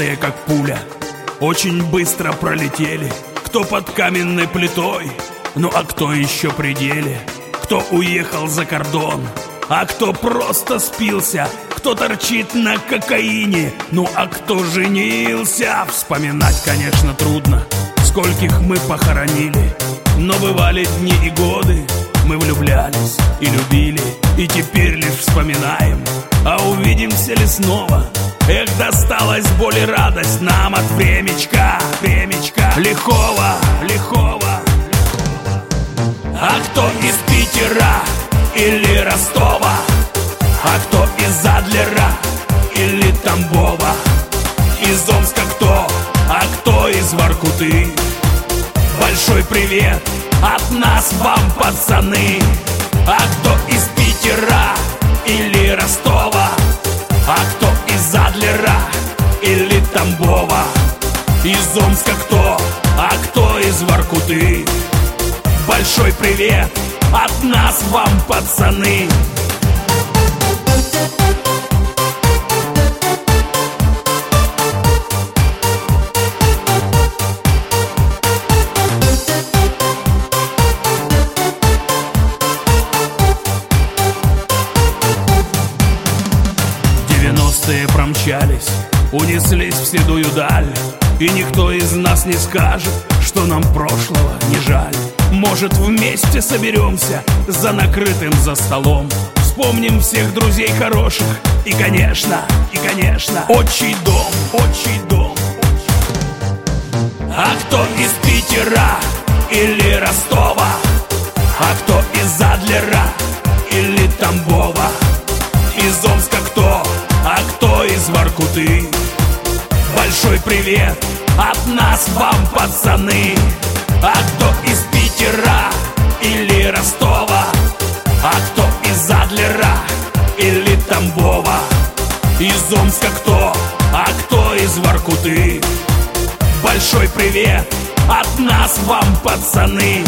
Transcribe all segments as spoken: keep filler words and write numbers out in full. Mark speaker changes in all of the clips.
Speaker 1: девяностые, как пуля, очень быстро пролетели. Кто под каменной плитой, ну а кто еще при деле. Кто уехал за кордон, а кто просто спился. Кто торчит на кокаине, ну а кто женился. Вспоминать, конечно, трудно, скольких мы похоронили. Но бывали дни и годы, мы влюблялись и любили. И теперь лишь вспоминаем, а увидимся ли снова? Эх, досталась боль и радость нам от времечка, времечка лихого, лихого. А кто из Питера или Ростова, а кто из Адлера или Тамбова, из Омска кто, а кто из Воркуты. Большой привет от нас вам, пацаны. А кто из Питера или Ростова, а кто из Адлера или Тамбова, из Омска кто, а кто из Воркуты. Большой привет от нас вам, пацаны. Девяностые промчались, унеслись в седую даль. И никто из нас не скажет, что нам прошлого не жаль. Может, вместе соберемся за накрытым за столом, вспомним всех друзей хороших и, конечно, и, конечно, отчий дом, отчий дом. А кто из Питера или Ростова, а кто из Адлера или Тамбова, из Омска кто, а кто из Воркуты. Большой привет от нас вам, пацаны. А кто из Питера или Ростова, а кто из Адлера или Тамбова, из Омска кто, а кто из Воркуты. Большой привет от нас вам, пацаны.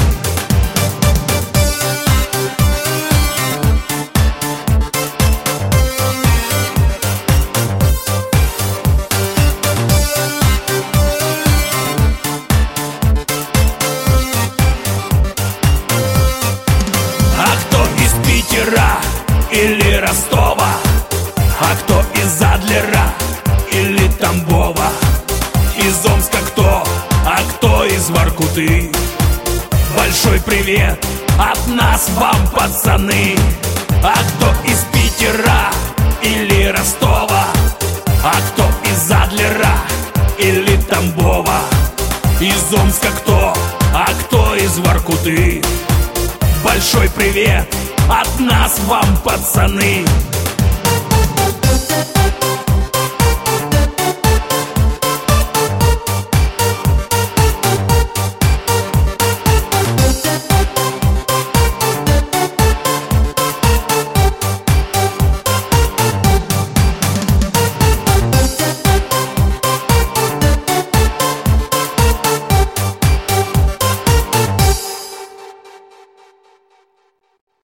Speaker 1: Или Ростова, а кто из Адлера или Тамбова, из Омска кто, а кто из Воркуты. Большой привет от нас вам, пацаны. А кто из Питера или Ростова, а кто из Адлера или Тамбова, из Омска кто, а кто из Воркуты. Большой привет от нас вам, пацаны.